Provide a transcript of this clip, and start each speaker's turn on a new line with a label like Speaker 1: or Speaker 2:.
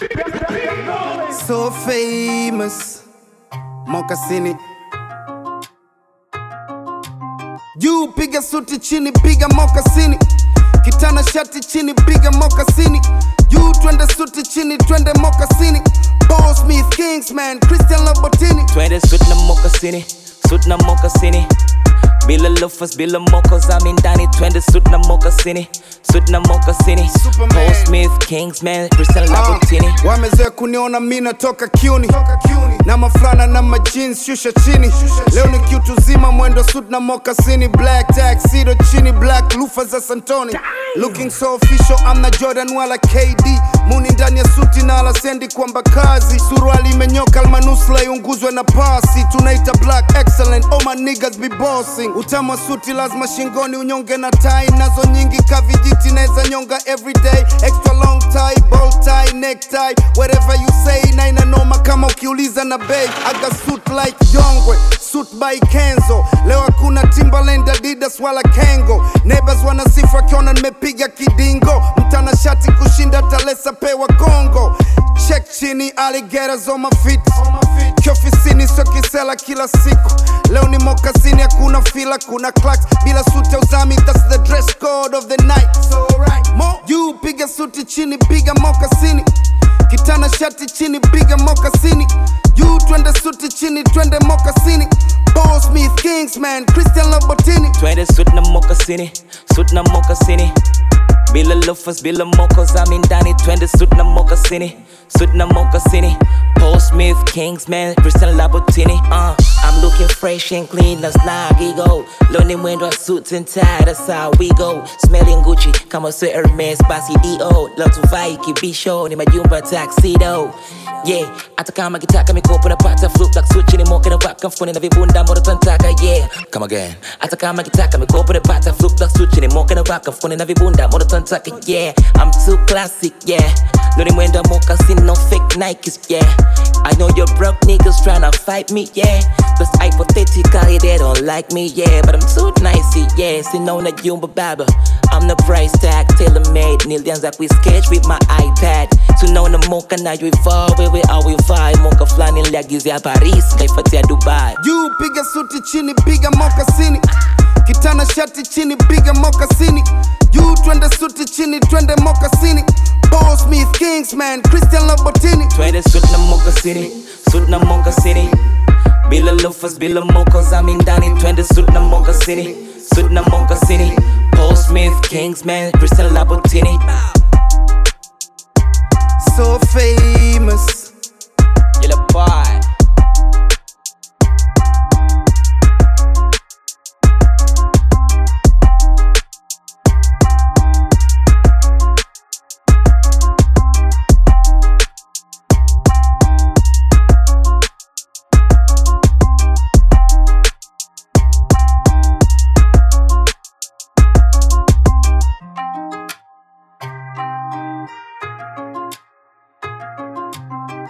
Speaker 1: So famous, Mokasini. Juu piga suti chini, piga mokasini. Kitana shati chini, piga mokasini. Juu twende suti chini, twende mokasini. Paul Smith, Kingsman, Christian Louboutin.
Speaker 2: Twende suit na mokasini. Bila loafers, bila mocos, I'm in Danny. Twende suit na mokasini. Paul Smith, Kingsman, Christian Louboutin.
Speaker 1: Wamezoea kuniona mimi natoka kiuni na maflana na majins shusha chini. Leo ni kitu zima mwendo suit na mokasini. Black tuxedo chini, black loafers za Santoni. Looking so official, I'm na Jordan wala KD. Muni ndani ya suti na alasendi kwamba kazi. Suruali imenyoka almanusla iunguzwe na pasi. Tunaita black excellent, all my niggas be bossing. Utamu wa suti lazima shingoni unyonge na tai. Nazo nyingi kavijiti neza nyonga everyday. Extra long tie, bow tie, necktie, whatever you say. Na inanoma kama ukiuliza na bay. I got suit like Yongwe, suit by Kenzo. Leo hakuna Timberland, Adidas wala Kengo. Neighbors wanasifu wakiona nimepiga kidingo. Mtana shati kushinda Talesa pewa Kongo. Check chini, alligators on my feet. Kiofisini sio kisela kila siku. Leo ni mokasini, hakuna fila, kuna clacks. Bila suti ya uzami, that's the dress code of the night. So right, juu piga suti chini, piga mokasini. Kitana shati chini, piga mokasini. Juu twende suti chini, twende mokasini. Paul Smith, Kingsman, Christian Louboutin.
Speaker 2: Twende suit na mokasini. Bila loafers, bila mocos, I'm in Danny. Twende suit na mokasini. Paul Smith, Kingsman, Christian Louboutin. I'm looking fresh and clean, that's Nagigo. Loni mwendo suits and tie, that's how we go. Smelling Gucci, kama sio Hermes, basi D.O. Love to vai kibisho, ni majumba tuxedo. Yeah, hata kama kitaka mikopo napata flip like switch ni moka na waka mfukoni na vibunda mbona tunataka yeah. Come again. Hata kama kitaka mikopo napata flip like switch ni moka na waka mfukoni na vibunda mbona tunataka yeah. I'm too classic yeah. Loni mwendo mokasini, no fake Nikes yeah. I know your broke niggas tryna fight me yeah. That's hypothetically they don't like me yeah. But I'm too nice yeah. Sinaona jumba baba, I'm the price tag tailor-made. Nilianza sketch with my iPad. Tunaona moka na you evolve, wewe au vibe. Moka flani niliagizia Paris, kaifatia Dubai.
Speaker 1: Juu piga suti chini, piga mokasini. Kitana shati chini, piga mokasini. Juu twende suti chini, twende mokasini. Paul Smith, Kingsman, Christian Louboutin.
Speaker 2: Twende suit na mokasini. Bila loafers, bila mocos, I'm in Danny. Twende suit na mokasini. Paul Smith, Kingsman, Christian Louboutin.
Speaker 1: So famous,
Speaker 2: Yellow boy.